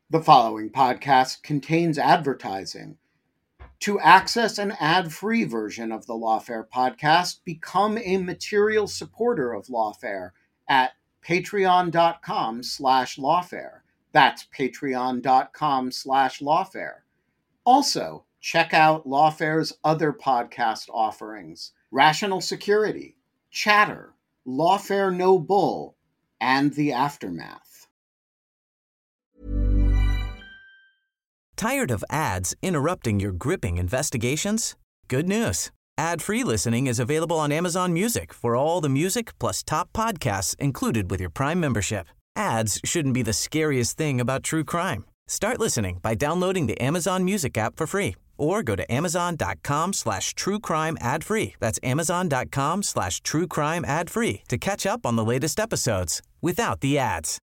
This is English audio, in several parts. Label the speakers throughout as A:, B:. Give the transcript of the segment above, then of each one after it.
A: The following podcast contains advertising. To access an ad-free version of the Lawfare podcast, become a material supporter of Lawfare at patreon.com/lawfare. That's patreon.com/lawfare. Also, check out Lawfare's other podcast offerings: Rational Security, Chatter, Lawfare No Bull, and The Aftermath.
B: Tired of ads interrupting your gripping investigations? Good news. Ad-free listening is available on Amazon Music for all the music plus top podcasts included with your Prime membership. Ads shouldn't be the scariest thing about true crime. Start listening by downloading the Amazon Music app for free or go to amazon.com/truecrime ad-free. That's amazon.com/truecrime ad-free to catch up on the latest episodes without the ads.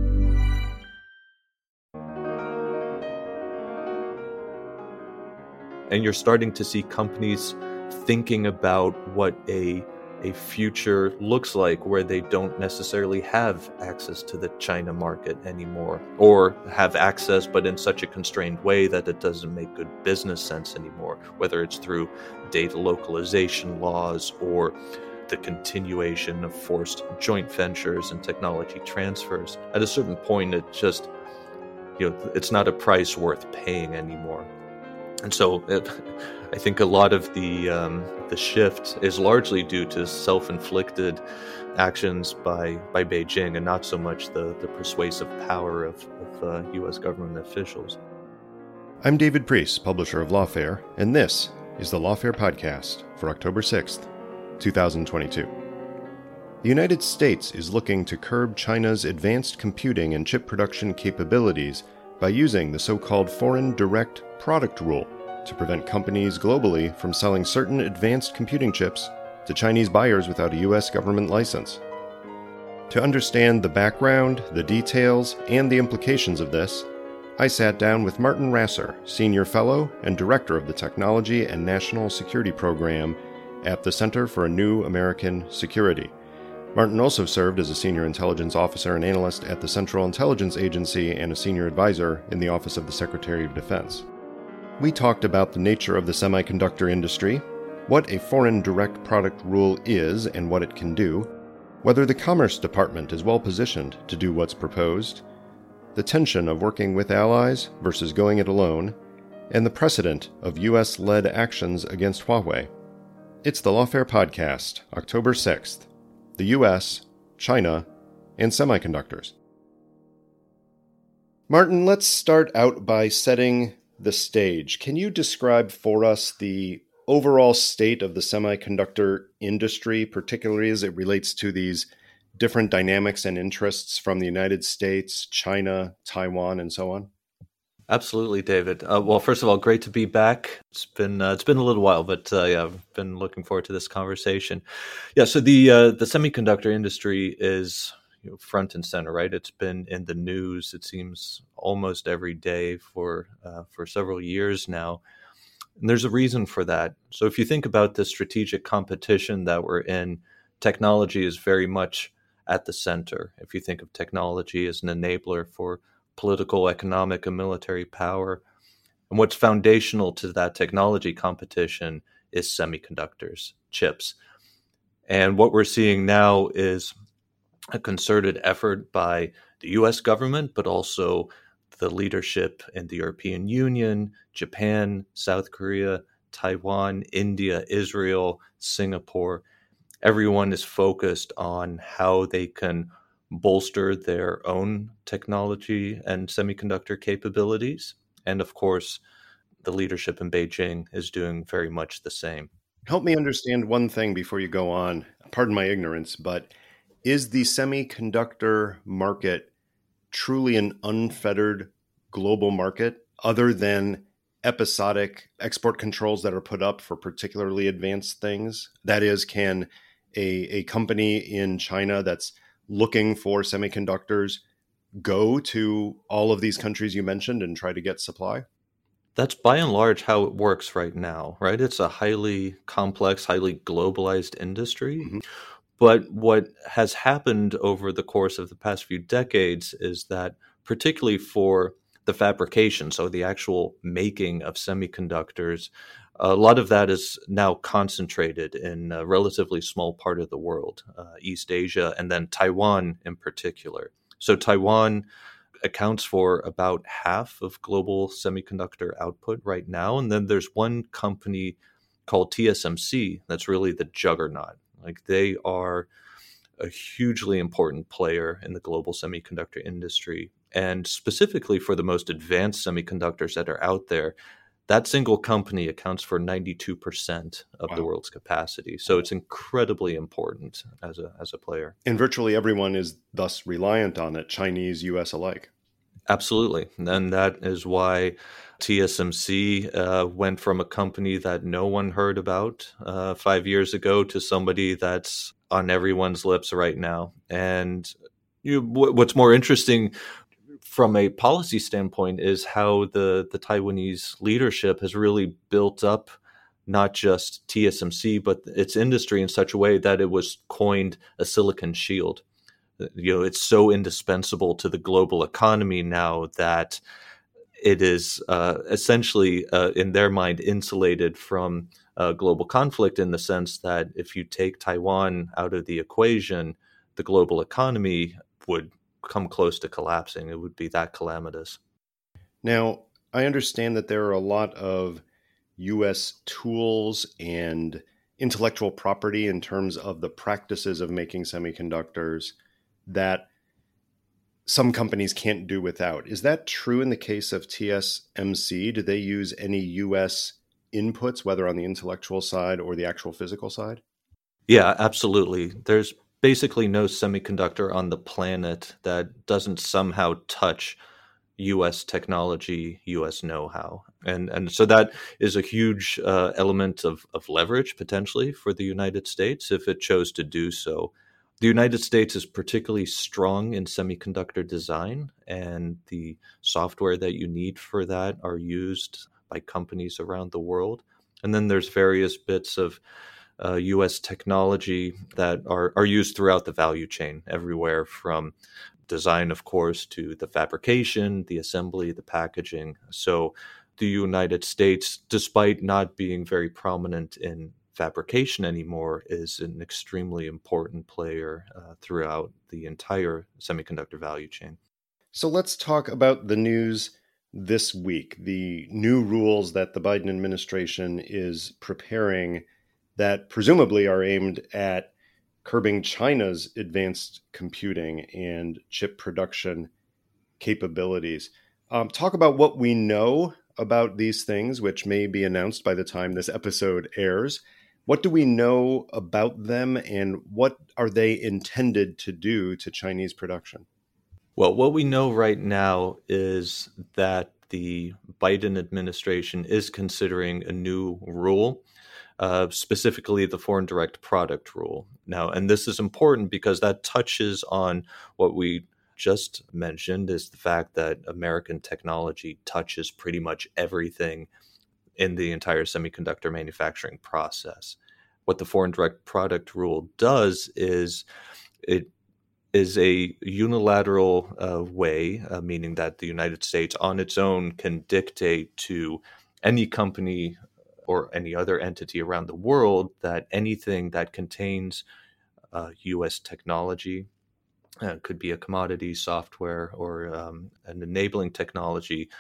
C: And you're starting to see companies thinking about what a future looks like where they don't necessarily have access to the China market anymore, or have access but in such a constrained way that it doesn't make good business sense anymore, whether it's through data localization laws or the continuation of forced joint ventures and technology transfers. At a certain point, it just, it's not a price worth paying anymore. And so I think a lot of the shift is largely due to self-inflicted actions by Beijing and not so much the persuasive power of U.S. government officials.
D: I'm David Priest, publisher of Lawfare, and this is the Lawfare Podcast for October 6th, 2022. The United States is looking to curb China's advanced computing and chip production capabilities by using the so-called Foreign Direct Product Rule to prevent companies globally from selling certain advanced computing chips to Chinese buyers without a U.S. government license. To understand the background, the details, and the implications of this, I sat down with Martin Rasser, Senior Fellow and Director of the Technology and National Security Program at the Center for a New American Security. Martin also served as a senior intelligence officer and analyst at the Central Intelligence Agency and a senior advisor in the Office of the Secretary of Defense. We talked about the nature of the semiconductor industry, what a foreign direct product rule is and what it can do, whether the Commerce Department is well positioned to do what's proposed, the tension of working with allies versus going it alone, and the precedent of U.S.-led actions against Huawei. It's the Lawfare Podcast, October 6th. The U.S., China, and semiconductors. Martin, let's start out by setting the stage. Can you describe for us the overall state of the semiconductor industry, particularly as it relates to these different dynamics and interests from the United States, China, Taiwan, and so on?
C: Absolutely, David. Well, first of all, great to be back. It's been a little while, but I've been looking forward to this conversation. Yeah, so the semiconductor industry is front and center, right? It's been in the news, it seems, almost every day for several years now. And there's a reason for that. So if you think about the strategic competition that we're in, technology is very much at the center. If you think of technology as an enabler for political, economic, and military power. And what's foundational to that technology competition is semiconductors, chips. And what we're seeing now is a concerted effort by the U.S. government, but also the leadership in the European Union, Japan, South Korea, Taiwan, India, Israel, Singapore. Everyone is focused on how they can bolster their own technology and semiconductor capabilities. And of course, the leadership in Beijing is doing very much the same.
D: Help me understand one thing before you go on. Pardon my ignorance, but is the semiconductor market truly an unfettered global market other than episodic export controls that are put up for particularly advanced things? That is, can a company in China that's looking for semiconductors go to all of these countries you mentioned and try to get supply?
C: That's by and large how it works right now, right? It's a highly complex, highly globalized industry. Mm-hmm. But what has happened over the course of the past few decades is that, particularly for the fabrication, so the actual making of semiconductors, a lot of that is now concentrated in a relatively small part of the world, East Asia, and then Taiwan in particular. So Taiwan accounts for about half of global semiconductor output right now. And then there's one company called TSMC that's really the juggernaut. Like, they are a hugely important player in the global semiconductor industry. And specifically for the most advanced semiconductors that are out there, that single company accounts for 92% of the world's capacity. So it's incredibly important as a player.
D: And virtually everyone is thus reliant on it, Chinese, US alike.
C: Absolutely. And that is why TSMC went from a company that no one heard about 5 years ago to somebody that's on everyone's lips right now. And what's more interesting from a policy standpoint is how the Taiwanese leadership has really built up not just TSMC, but its industry in such a way that it was coined a silicon shield. It's so indispensable to the global economy now that it is essentially, in their mind, insulated from global conflict, in the sense that if you take Taiwan out of the equation, the global economy would come close to collapsing. It would be that calamitous.
D: Now, I understand that there are a lot of U.S. tools and intellectual property in terms of the practices of making semiconductors that some companies can't do without. Is that true in the case of TSMC? Do they use any U.S. inputs, whether on the intellectual side or the actual physical side?
C: Yeah, absolutely. There's basically no semiconductor on the planet that doesn't somehow touch U.S. technology, U.S. know-how. And so that is a huge element of leverage, potentially, for the United States if it chose to do so. The United States is particularly strong in semiconductor design, and the software that you need for that are used by companies around the world. And then there's various bits of U.S. technology that are used throughout the value chain, everywhere from design, of course, to the fabrication, the assembly, the packaging. So the United States, despite not being very prominent in fabrication anymore, is an extremely important player throughout the entire semiconductor value chain.
D: So let's talk about the news this week, the new rules that the Biden administration is preparing that presumably are aimed at curbing China's advanced computing and chip production capabilities. Talk about what we know about these things, which may be announced by the time this episode airs. What do we know about them, and what are they intended to do to Chinese production?
C: Well, what we know right now is that the Biden administration is considering a new rule, specifically the Foreign Direct Product Rule. Now, and this is important because that touches on what we just mentioned, is the fact that American technology touches pretty much everything in the entire semiconductor manufacturing process. What the Foreign Direct Product Rule does is it is a unilateral way, meaning that the United States on its own can dictate to any company or any other entity around the world that anything that contains U.S. technology, could be a commodity, software, or an enabling technology,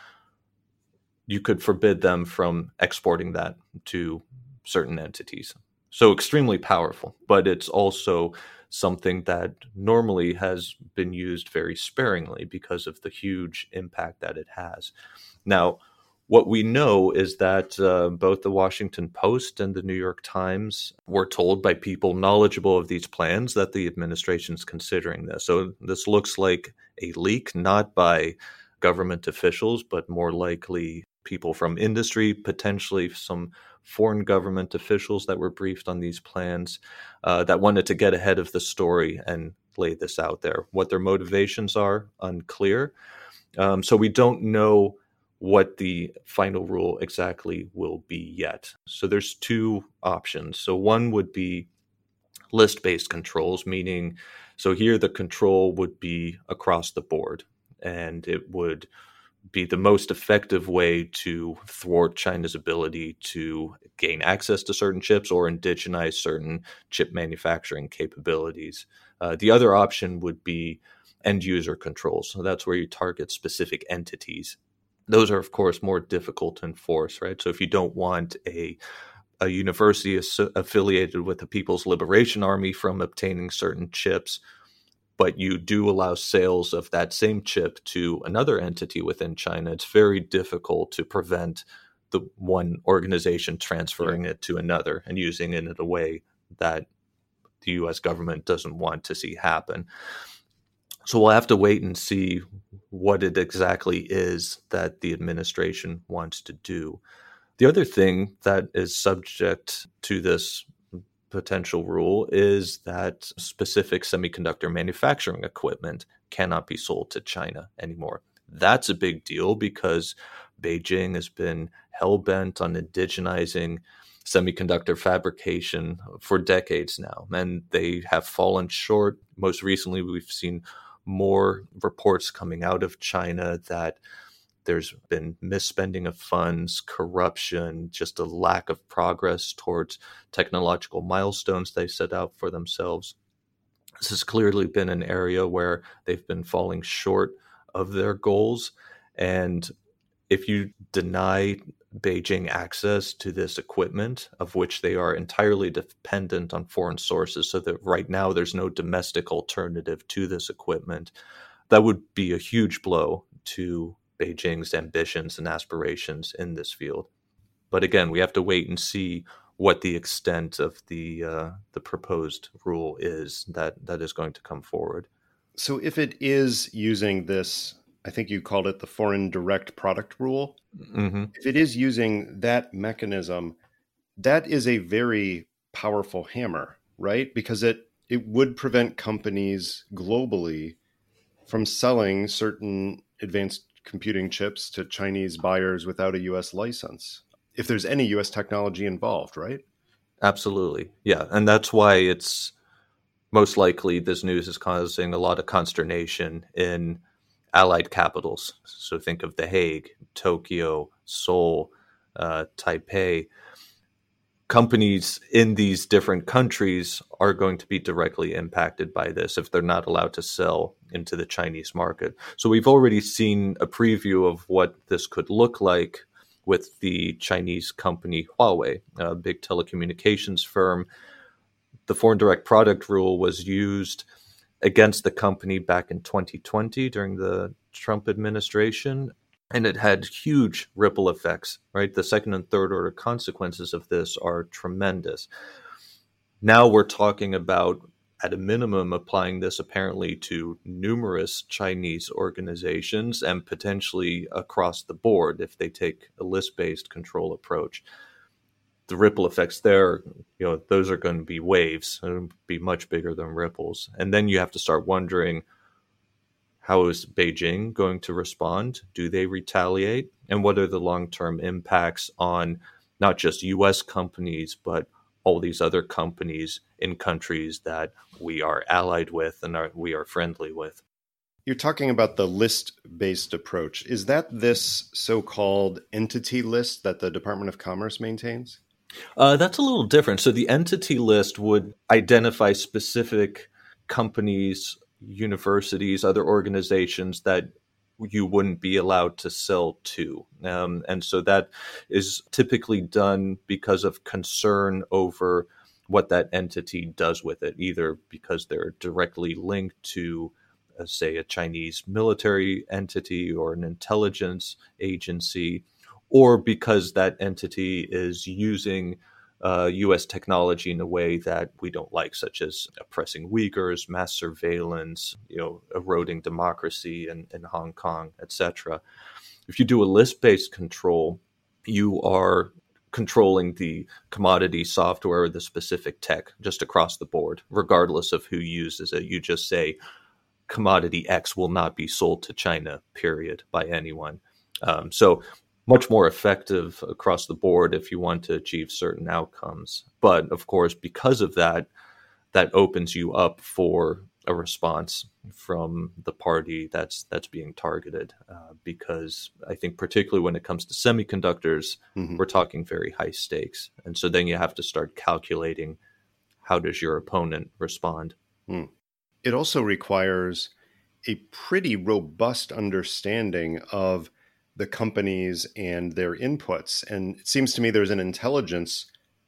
C: you could forbid them from exporting that to certain entities. So extremely powerful, but it's also something that normally has been used very sparingly because of the huge impact that it has. Now, what we know is that both the Washington Post and the New York Times were told by people knowledgeable of these plans that the administration is considering this. So this looks like a leak, not by government officials, but more likely people from industry, potentially some foreign government officials that were briefed on these plans that wanted to get ahead of the story and lay this out there. What their motivations are, unclear. So we don't know what the final rule exactly will be yet. So there's two options. So one would be list-based controls, meaning, so here the control would be across the board, and it would be the most effective way to thwart China's ability to gain access to certain chips or indigenize certain chip manufacturing capabilities. The other option would be end user controls. So that's where you target specific entities. Those are, of course, more difficult to enforce, right? So if you don't want a university affiliated with the People's Liberation Army from obtaining certain chips, but you do allow sales of that same chip to another entity within China, it's very difficult to prevent the one organization transferring it to another and using it in a way that the U.S. government doesn't want to see happen. So we'll have to wait and see what it exactly is that the administration wants to do. The other thing that is subject to this potential rule is that specific semiconductor manufacturing equipment cannot be sold to China anymore. That's a big deal because Beijing has been hell-bent on indigenizing semiconductor fabrication for decades now, and they have fallen short. Most recently, we've seen more reports coming out of China that there's been misspending of funds, corruption, just a lack of progress towards technological milestones they set out for themselves. This has clearly been an area where they've been falling short of their goals. And if you deny Beijing access to this equipment, of which they are entirely dependent on foreign sources, so that right now there's no domestic alternative to this equipment, that would be a huge blow to Beijing's ambitions and aspirations in this field. But again, we have to wait and see what the extent of the proposed rule is that is going to come forward.
D: So if it is using this, I think you called it the foreign direct product rule. Mm-hmm. If it is using that mechanism, that is a very powerful hammer, right? Because it would prevent companies globally from selling certain advanced computing chips to Chinese buyers without a U.S. license, if there's any U.S. technology involved, right?
C: Absolutely. Yeah. And that's why it's most likely this news is causing a lot of consternation in allied capitals. So think of The Hague, Tokyo, Seoul, Taipei. Companies in these different countries are going to be directly impacted by this if they're not allowed to sell into the Chinese market. So we've already seen a preview of what this could look like with the Chinese company Huawei, a big telecommunications firm. The foreign direct product rule was used against the company back in 2020 during the Trump administration. And it had huge ripple effects, right? The second and third order consequences of this are tremendous. Now we're talking about, at a minimum, applying this apparently to numerous Chinese organizations and potentially across the board if they take a list-based control approach. The ripple effects there, those are going to be waves. It'll be much bigger than ripples. And then you have to start wondering, how is Beijing going to respond? Do they retaliate? And what are the long-term impacts on not just U.S. companies, but all these other companies in countries that we are allied with and we are friendly with?
D: You're talking about the list-based approach. Is that this so-called entity list that the Department of Commerce maintains?
C: That's a little different. So the entity list would identify specific companies, universities, other organizations that you wouldn't be allowed to sell to. And so that is typically done because of concern over what that entity does with it, either because they're directly linked to, say, a Chinese military entity or an intelligence agency, or because that entity is using U.S. technology in a way that we don't like, such as oppressing Uyghurs, mass surveillance, eroding democracy in Hong Kong, etc. If you do a list-based control, you are controlling the commodity software or the specific tech just across the board, regardless of who uses it. You just say commodity X will not be sold to China, period, by anyone. So much more effective across the board if you want to achieve certain outcomes. But of course, because of that, that opens you up for a response from the party that's being targeted, because I think particularly when it comes to semiconductors, we're talking very high stakes. And so then you have to start calculating, how does your opponent respond?
D: It also requires a pretty robust understanding of the companies and their inputs. And it seems to me there's an intelligence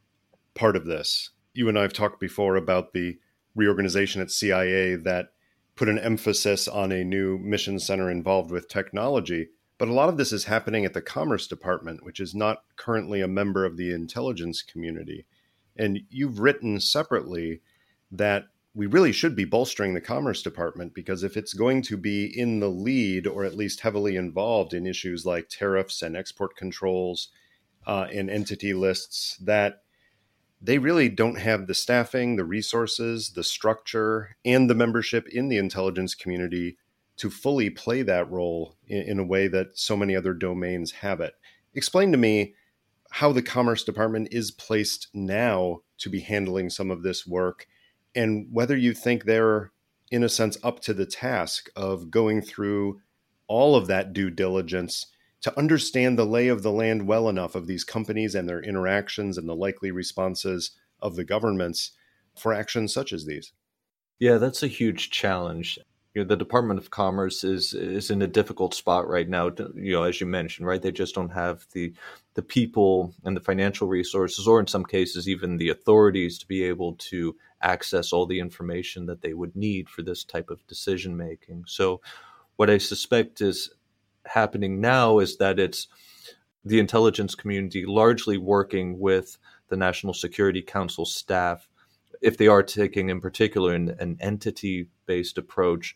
D: part of this. You and I have talked before about the reorganization at CIA that put an emphasis on a new mission center involved with technology. But a lot of this is happening at the Commerce Department, which is not currently a member of the intelligence community. And you've written separately that we really should be bolstering the Commerce Department, because if it's going to be in the lead, or at least heavily involved in issues like tariffs and export controls and entity lists, that they really don't have the staffing, the resources, the structure, and the membership in the intelligence community to fully play that role in a way that so many other domains have it. Explain to me how the Commerce Department is placed now to be handling some of this work, and whether you think they're, in a sense, up to the task of going through all of that due diligence to understand the lay of the land well enough of these companies and their interactions and the likely responses of the governments for actions such as these.
C: Yeah, that's a huge challenge. The Department of Commerce is in a difficult spot right now, as you mentioned, right? They just don't have the people and the financial resources, or in some cases, even the authorities, to be able to access all the information that they would need for this type of decision making. So what I suspect is happening now is that it's the intelligence community largely working with the National Security Council staff, if they are taking in particular an entity-based approach,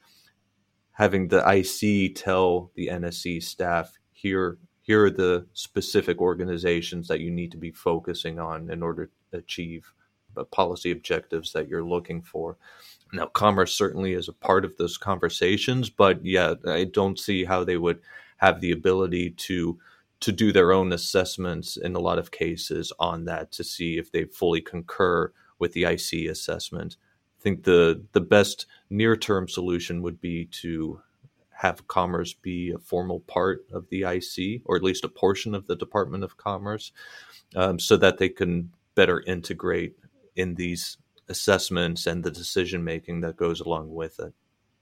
C: having the IC tell the NSC staff, here are the specific organizations that you need to be focusing on in order to achieve the policy objectives that you're looking for. Now, Commerce certainly is a part of those conversations, but yeah, I don't see how they would have the ability to do their own assessments in a lot of cases on that, to see if they fully concur with the IC assessment. I think the best near-term solution would be to have Commerce be a formal part of the IC, or at least a portion of the Department of Commerce, so that they can better integrate in these assessments and the decision-making that goes along with it.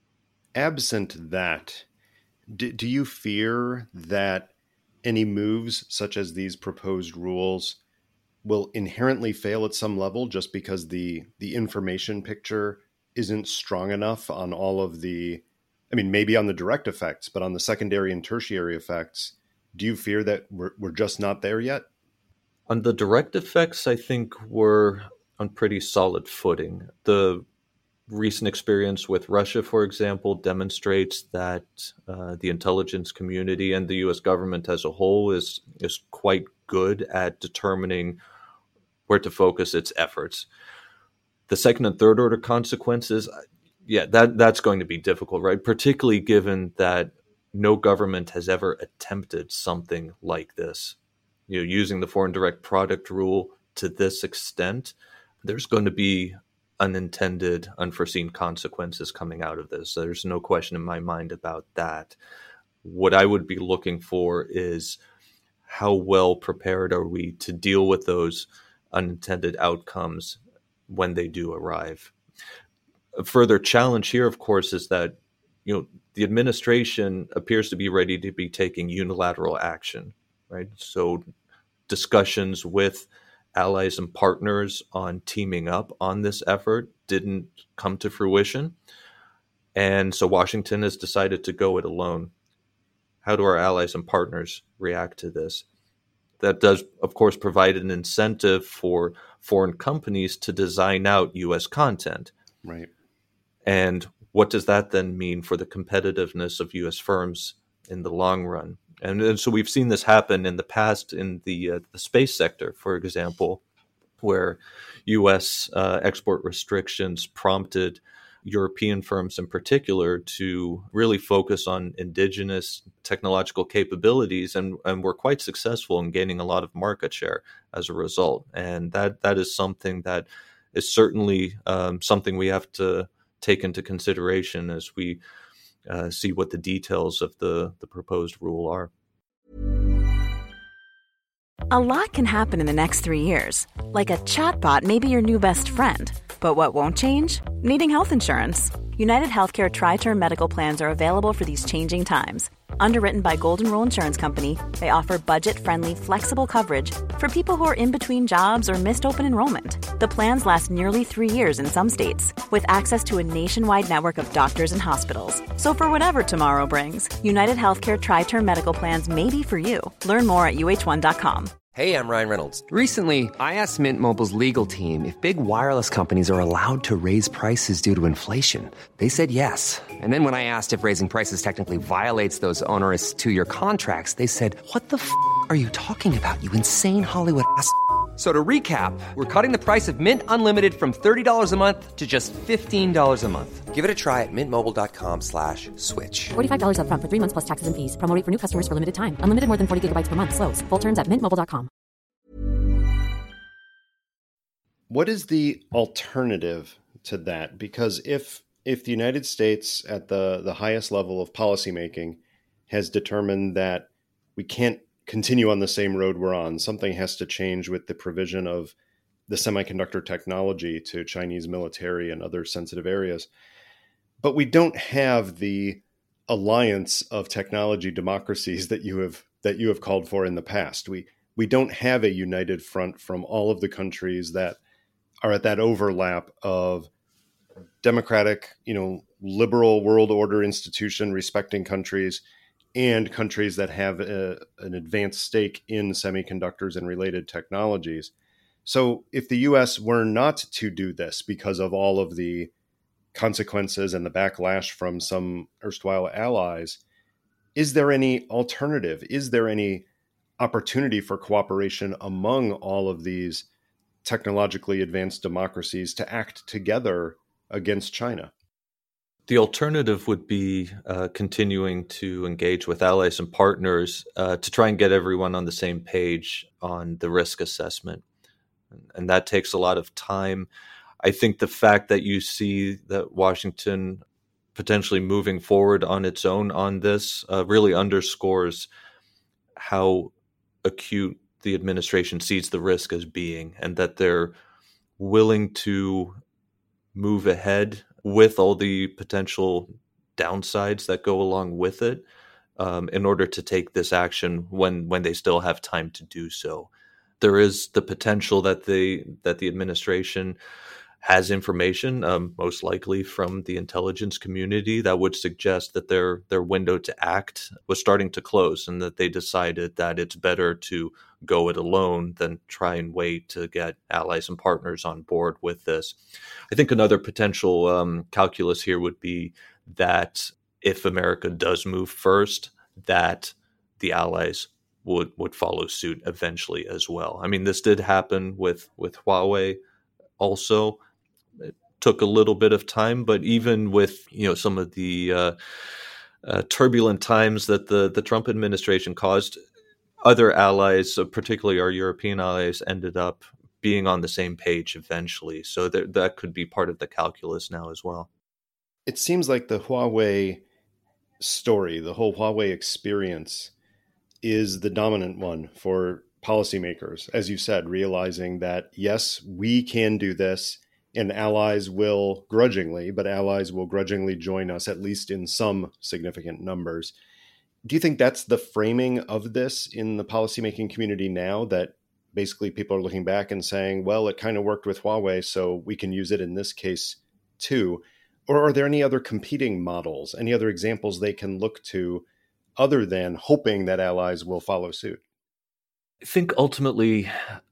D: Absent that, do you fear that any moves such as these proposed rules will inherently fail at some level just because the information picture isn't strong enough on all of the, maybe on the direct effects, but on the secondary and tertiary effects? Do you fear that we're just not there yet?
C: On the direct effects, I think we're on pretty solid footing. The recent experience with Russia, for example, demonstrates that the intelligence community and the U.S. government as a whole is quite good at determining where to focus its efforts. The second and third order consequences, that's going to be difficult, right? Particularly given that no government has ever attempted something like this. Using the foreign direct product rule to this extent, there's going to be unintended, unforeseen consequences coming out of this. There's no question in my mind about that. What I would be looking for is, how well prepared are we to deal with those unintended outcomes when they do arrive? A further challenge here, of course, is that the administration appears to be ready to be taking unilateral action, right? So discussions with allies and partners on teaming up on this effort didn't come to fruition. And so Washington has decided to go it alone. How do our allies and partners react to this? That does, of course, provide an incentive for foreign companies to design out U.S. content.
D: Right.
C: And what does that then mean for the competitiveness of U.S. firms in the long run? And so we've seen this happen in the past in the space sector, for example, where U.S. export restrictions prompted European firms in particular to really focus on indigenous technological capabilities, and were quite successful in gaining a lot of market share as a result. And that is something that is certainly something we have to take into consideration as we see what the details of the proposed rule are.
E: A lot can happen in the next 3 years. Like a chatbot may be your new best friend. But what won't change? Needing health insurance. United Healthcare Tri-Term Medical Plans are available for these changing times. Underwritten by Golden Rule Insurance Company, they offer budget-friendly, flexible coverage for people who are in between jobs or missed open enrollment. The plans last nearly 3 years in some states, with access to a nationwide network of doctors and hospitals. So for whatever tomorrow brings, United Healthcare Tri-Term Medical Plans may be for you. Learn more at uh1.com.
F: Hey, I'm Ryan Reynolds. Recently, I asked Mint Mobile's legal team if big wireless companies are allowed to raise prices due to inflation. They said yes. And then when I asked if raising prices technically violates those onerous 2-year contracts, they said, "What the f*** are you talking about, you insane Hollywood ass?" So to recap, we're cutting the price of Mint Unlimited from $30 a month to just $15 a month. Give it a try at mintmobile.com/switch.
G: $45 up front for 3 months plus taxes and fees. Promo rate for new customers for limited time. Unlimited more than 40 gigabytes per month. Slows full terms at mintmobile.com.
D: What is the alternative to that? Because if the United States at the highest level of policymaking has determined that we can't continue on the same road we're on, something has to change with the provision of the semiconductor technology to Chinese military and other sensitive areas. But we don't have the alliance of technology democracies that you have called for in the past. We don't have a united front from all of the countries that are at that overlap of democratic, liberal world order institution respecting countries and countries that have an advanced stake in semiconductors and related technologies. So if the U.S. were not to do this because of all of the consequences and the backlash from some erstwhile allies, is there any alternative? Is there any opportunity for cooperation among all of these technologically advanced democracies to act together against China?
C: The alternative would be continuing to engage with allies and partners to try and get everyone on the same page on the risk assessment. And that takes a lot of time. I think the fact that you see that Washington potentially moving forward on its own on this really underscores how acute the administration sees the risk as being, and that they're willing to move ahead with all the potential downsides that go along with it in order to take this action when they still have time to do so. There is the potential that the administration has information, most likely from the intelligence community, that would suggest that their window to act was starting to close, and that they decided that it's better to go it alone than try and wait to get allies and partners on board with this. I think another potential calculus here would be that if America does move first, that the allies would follow suit eventually as well. I mean, this did happen with Huawei also. It took a little bit of time, but even with some of the turbulent times that the Trump administration caused, other allies, particularly our European allies, ended up being on the same page eventually. So that could be part of the calculus now as well.
D: It seems like the Huawei story, the whole Huawei experience, is the dominant one for policymakers, as you said, realizing that, yes, we can do this, and allies will grudgingly join us, at least in some significant numbers. Do you think that's the framing of this in the policymaking community now, that basically people are looking back and saying, well, it kind of worked with Huawei, so we can use it in this case too? Or are there any other competing models, any other examples they can look to other than hoping that allies will follow suit?
C: I think ultimately,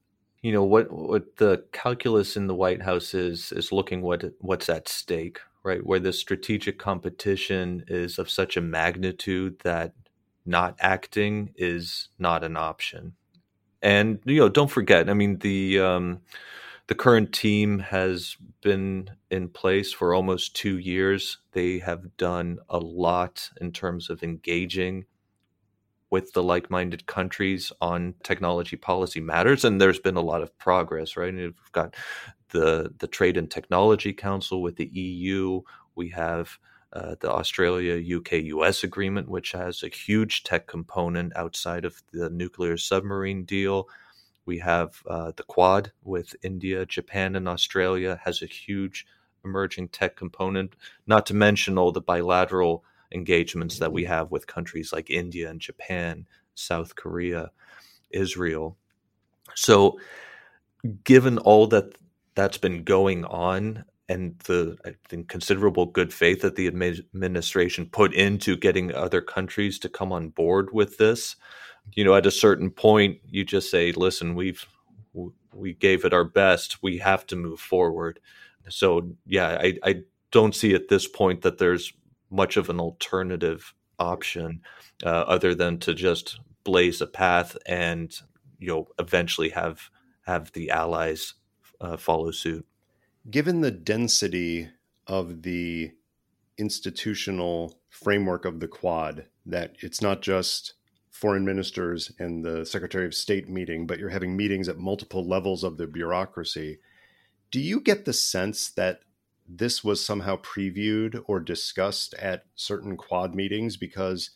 C: what the calculus in the White House is looking what's at stake, right? Where the strategic competition is of such a magnitude that not acting is not an option. And don't forget, I mean, the current team has been in place for almost 2 years. They have done a lot in terms of engaging with the like-minded countries on technology policy matters, and there's been a lot of progress, right? And we've got the Trade and Technology Council with the EU. We have the Australia-UK-US agreement, which has a huge tech component outside of the nuclear submarine deal. We have the Quad with India, Japan, and Australia has a huge emerging tech component, not to mention all the bilateral engagements that we have with countries like India and Japan, South Korea, Israel. So given all that's been going on and the, I think, considerable good faith that the administration put into getting other countries to come on board with this, at a certain point, you just say, listen, we gave it our best. We have to move forward. So, yeah, I don't see at this point that there's much of an alternative option other than to just blaze a path and, eventually have the allies follow suit.
D: Given the density of the institutional framework of the Quad, that it's not just foreign ministers and the Secretary of State meeting, but you're having meetings at multiple levels of the bureaucracy, do you get the sense that this was somehow previewed or discussed at certain Quad meetings? Because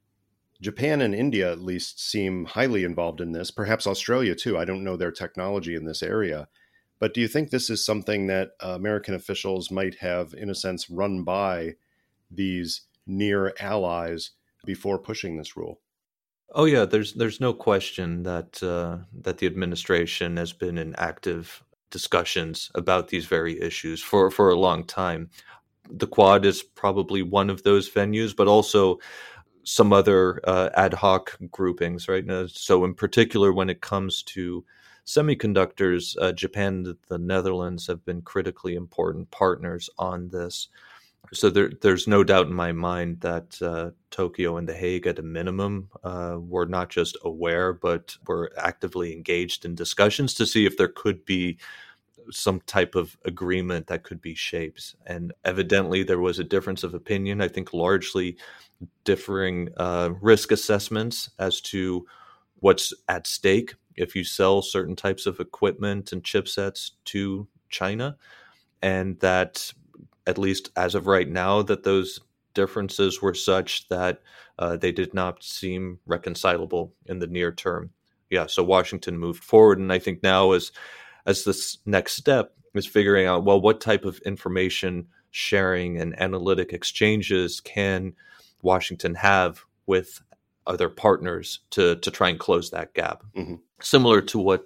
D: Japan and India at least seem highly involved in this, perhaps Australia too. I don't know their technology in this area. But do you think this is something that American officials might have, in a sense, run by these near allies before pushing this rule?
C: Oh yeah, there's no question that that the administration has been in active discussions about these very issues for a long time. The Quad is probably one of those venues, but also some other ad hoc groupings, right? So in particular, when it comes to semiconductors, Japan and the Netherlands have been critically important partners on this. So there's no doubt in my mind that Tokyo and The Hague, at a minimum, were not just aware, but were actively engaged in discussions to see if there could be some type of agreement that could be shaped. And evidently there was a difference of opinion, I think largely differing risk assessments as to what's at stake if you sell certain types of equipment and chipsets to China, and that at least as of right now, that those differences were such that they did not seem reconcilable in the near term. Yeah, so Washington moved forward, and I think now as this next step is figuring out, well, what type of information sharing and analytic exchanges can Washington have with other partners to try and close that gap. Mm-hmm. Similar to what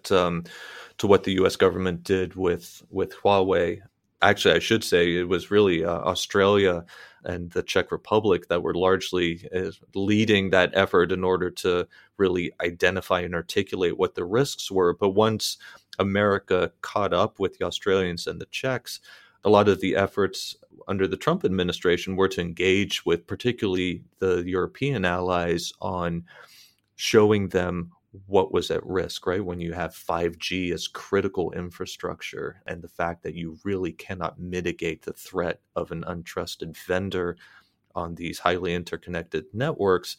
C: the U.S. government did with Huawei. Actually, I should say it was really Australia and the Czech Republic that were largely leading that effort in order to really identify and articulate what the risks were. But once America caught up with the Australians and the Czechs, a lot of the efforts under the Trump administration were to engage with particularly the European allies on showing them what was at risk, right? When you have 5G as critical infrastructure and the fact that you really cannot mitigate the threat of an untrusted vendor on these highly interconnected networks,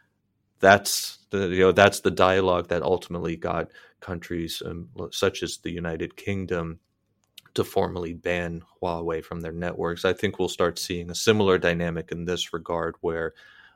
C: that's the dialogue that ultimately got countries such as the United Kingdom to formally ban Huawei from their networks. I think we'll start seeing a similar dynamic in this regard, where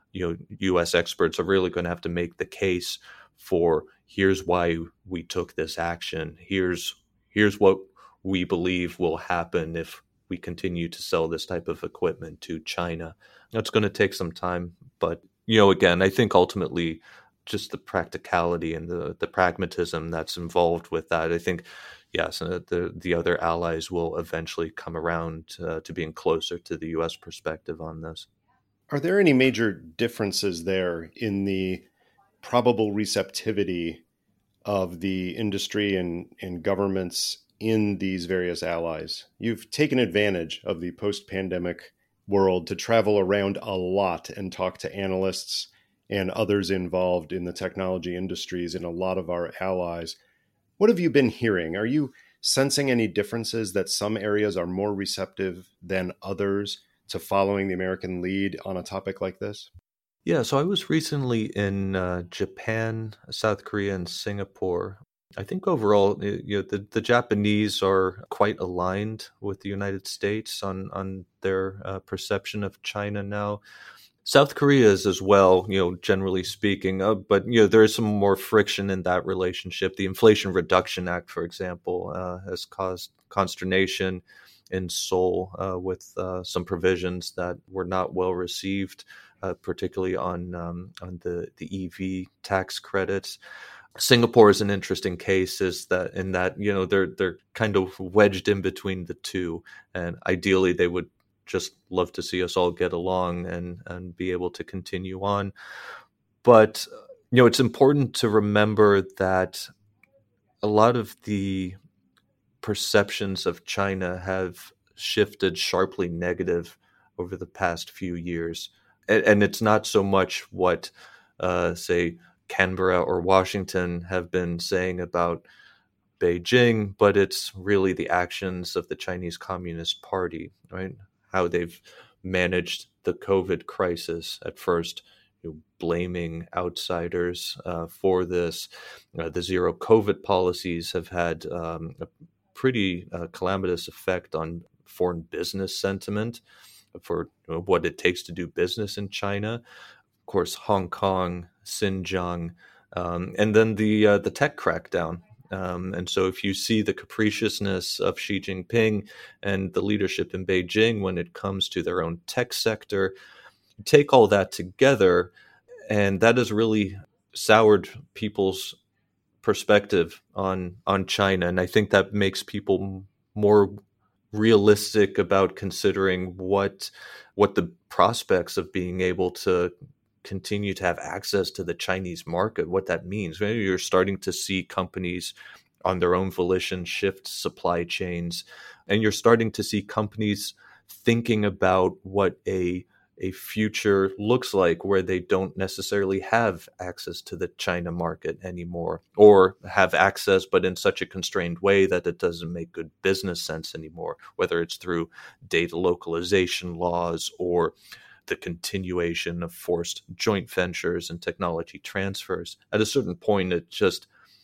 C: U.S. experts are really going to have to make the case for here's why we took this action. Here's what we believe will happen if we continue to sell this type of equipment to China. That's going to take some time, but again, I think ultimately just the practicality and the pragmatism that's involved with that. I think, yes, the other allies will eventually come around to being closer to the U.S. perspective on this.
D: Are there any major differences there in the probable receptivity of the industry and governments in these various allies? You've taken advantage of the post-pandemic world to travel around a lot and talk to analysts and others involved in the technology industries and a lot of our allies. What have you been hearing? Are you sensing any differences that some areas are more receptive than others to following the American lead on a topic like this?
C: Yeah, so I was recently in Japan, South Korea, and Singapore. I think overall, the Japanese are quite aligned with the United States on their perception of China now. South Korea is as well, generally speaking, but there is some more friction in that relationship. The Inflation Reduction Act, for example, has caused consternation in Seoul with some provisions that were not well received, particularly on the EV tax credits. Singapore is an interesting case, is that in that they're kind of wedged in between the two, and ideally they would just love to see us all get along and be able to continue on. But it's important to remember that a lot of the perceptions of China have shifted sharply negative over the past few years, and it's not so much what say Canberra or Washington have been saying about Beijing, but it's really the actions of the Chinese Communist Party, right? How they've managed the COVID crisis at first, blaming outsiders for this. The zero COVID policies have had a pretty calamitous effect on foreign business sentiment for what it takes to do business in China. Of course, Hong Kong, Xinjiang, and then the tech crackdown. And so if you see the capriciousness of Xi Jinping and the leadership in Beijing when it comes to their own tech sector, you take all that together, and that has really soured people's perspective on China. And I think that makes people more realistic about considering what the prospects of being able to continue to have access to the Chinese market, what that means. Maybe you're starting to see companies on their own volition shift supply chains, and you're starting to see companies thinking about what a future looks like where they don't necessarily have access to the China market anymore, or have access but in such a constrained way that it doesn't make good business sense anymore, whether it's through data localization laws or the continuation of forced joint ventures and technology transfers. At a certain point, it just,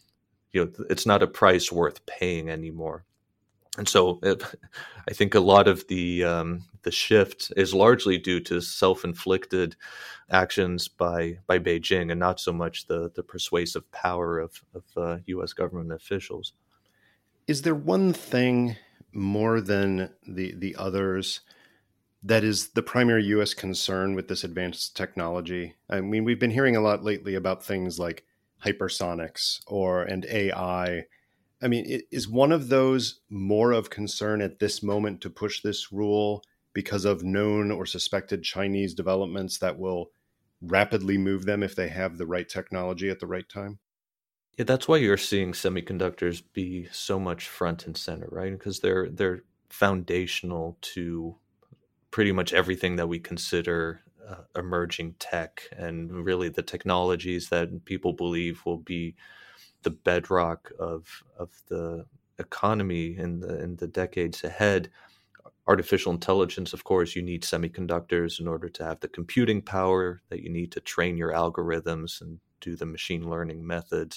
C: it's not a price worth paying anymore. And so I think a lot of the shift is largely due to self-inflicted actions by Beijing, and not so much the persuasive power of U.S. government officials.
D: Is there one thing more than the others that is the primary U.S. concern with this advanced technology? I mean, we've been hearing a lot lately about things like hypersonics and AI. I mean, is one of those more of concern at this moment to push this rule because of known or suspected Chinese developments that will rapidly move them if they have the right technology at the right time?
C: Yeah, that's why you're seeing semiconductors be so much front and center, right? Because they're foundational to pretty much everything that we consider emerging tech, and really the technologies that people believe will be the bedrock of the economy in the decades ahead. Artificial intelligence, of course, you need semiconductors in order to have the computing power that you need to train your algorithms and do the machine learning methods.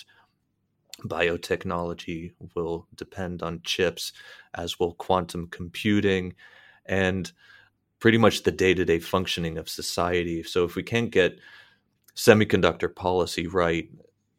C: Biotechnology will depend on chips, as will quantum computing, and pretty much the day-to-day functioning of society. So if we can't get semiconductor policy right,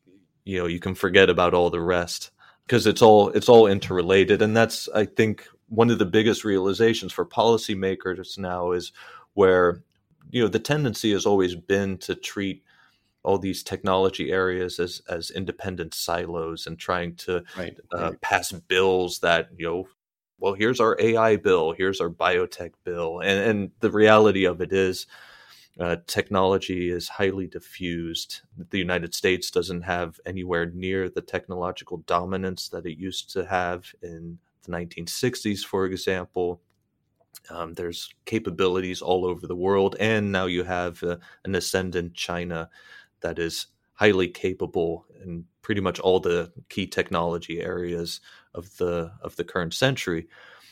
C: you can forget about all the rest, because it's all interrelated. And that's, I think, one of the biggest realizations for policymakers now, is where the tendency has always been to treat all these technology areas as independent silos, and trying to pass bills that well, here's our AI bill, here's our biotech bill. And the reality of it is technology is highly diffused. The United States doesn't have anywhere near the technological dominance that it used to have in the 1960s, for example. There's capabilities all over the world, and now you have an ascendant China that is highly capable in pretty much all the key technology areas of the current century.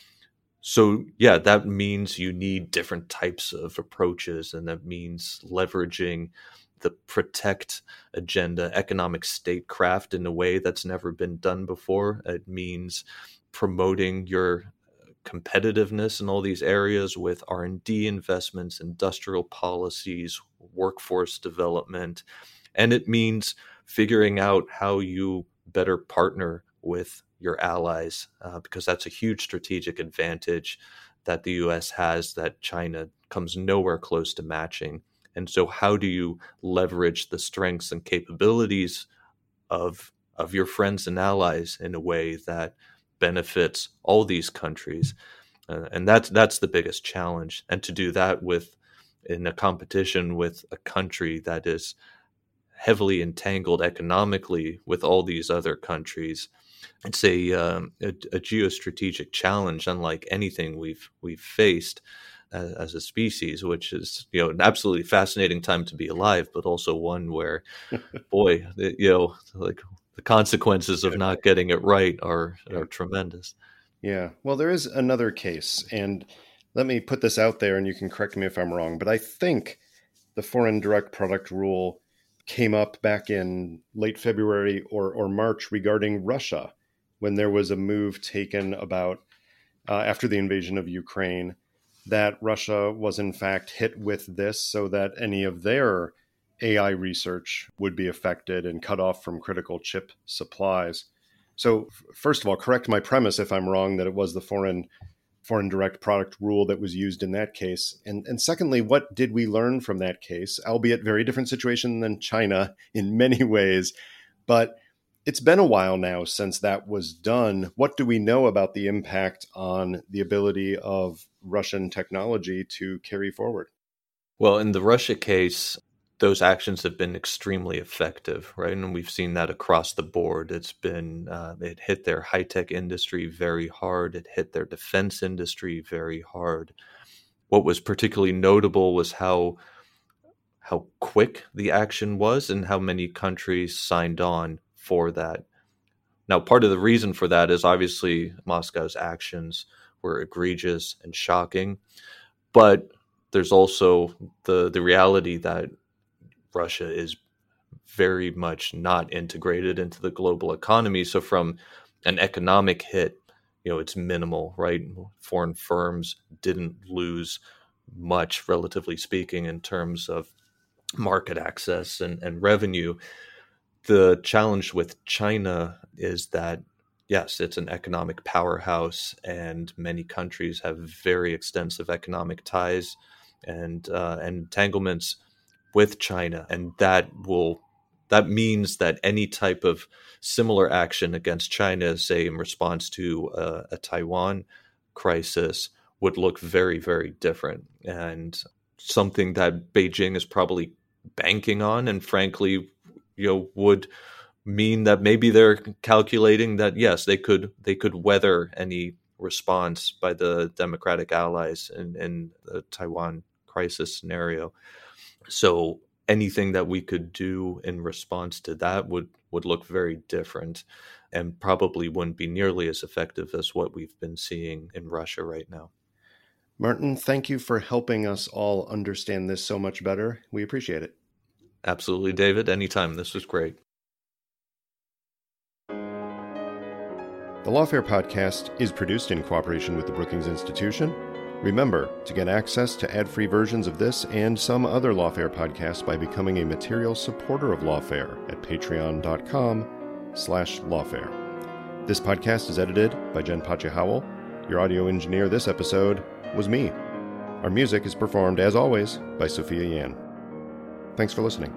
C: So yeah, that means you need different types of approaches, and that means leveraging the protect agenda, economic statecraft in a way that's never been done before. It means promoting your competitiveness in all these areas with R&D investments, industrial policies, workforce development. And it means figuring out how you better partner with your allies, because that's a huge strategic advantage that the U.S. has that China comes nowhere close to matching. And so how do you leverage the strengths and capabilities of your friends and allies in a way that benefits all these countries? And that's the biggest challenge. And to do that in a competition with a country that is heavily entangled economically with all these other countries, it's a geostrategic challenge unlike anything we've faced as a species, which is, an absolutely fascinating time to be alive, but also one where, boy, like the consequences of not getting it right are tremendous.
D: Yeah. Well, there is another case, and let me put this out there, and you can correct me if I'm wrong, but I think the foreign direct product rule came up back in late February or March regarding Russia, when there was a move taken about after the invasion of Ukraine, that Russia was in fact hit with this so that any of their AI research would be affected and cut off from critical chip supplies. So first of all, correct my premise if I'm wrong, that it was the foreign direct product rule that was used in that case. And secondly, what did we learn from that case? Albeit very different situation than China in many ways, but it's been a while now since that was done. What do we know about the impact on the ability of Russian technology to carry forward?
C: Well, in the Russia case, those actions have been extremely effective, right? And we've seen that across the board. It's been, it hit their high-tech industry very hard. It hit their defense industry very hard. What was particularly notable was how quick the action was and how many countries signed on for that. Now, part of the reason for that is obviously Moscow's actions were egregious and shocking, but there's also the reality that Russia is very much not integrated into the global economy. So from an economic hit, it's minimal, right? Foreign firms didn't lose much, relatively speaking, in terms of market access and revenue. The challenge with China is that, yes, it's an economic powerhouse, and many countries have very extensive economic ties and entanglements with China, and that means that any type of similar action against China, say in response to a Taiwan crisis, would look very, very different, and something that Beijing is probably banking on, and frankly, would mean that maybe they're calculating that yes, they could weather any response by the democratic allies in the Taiwan crisis scenario. So anything that we could do in response to that would look very different, and probably wouldn't be nearly as effective as what we've been seeing in Russia right now.
D: Martin, thank you for helping us all understand this so much better. We appreciate it.
C: Absolutely, David. Anytime. This was great.
D: The Lawfare podcast is produced in cooperation with the Brookings Institution. Remember to get access to ad-free versions of this and some other Lawfare podcasts by becoming a material supporter of Lawfare at patreon.com/Lawfare. This podcast is edited by Jen Pacha-Howell. Your audio engineer this episode was me. Our music is performed, as always, by Sophia Yan. Thanks for listening.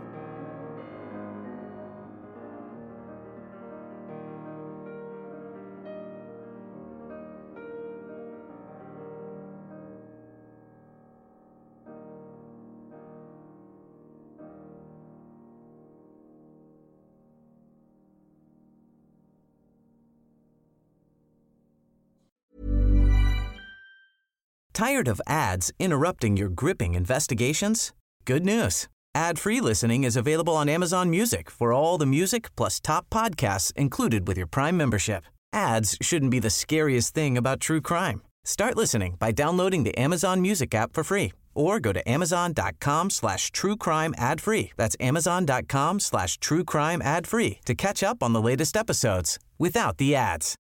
B: Tired of ads interrupting your gripping investigations? Good news. Ad-free listening is available on Amazon Music for all the music plus top podcasts included with your Prime membership. Ads shouldn't be the scariest thing about true crime. Start listening by downloading the Amazon Music app for free Or go to amazon.com/truecrime ad-free. That's amazon.com/truecrime ad-free to catch up on the latest episodes without the ads.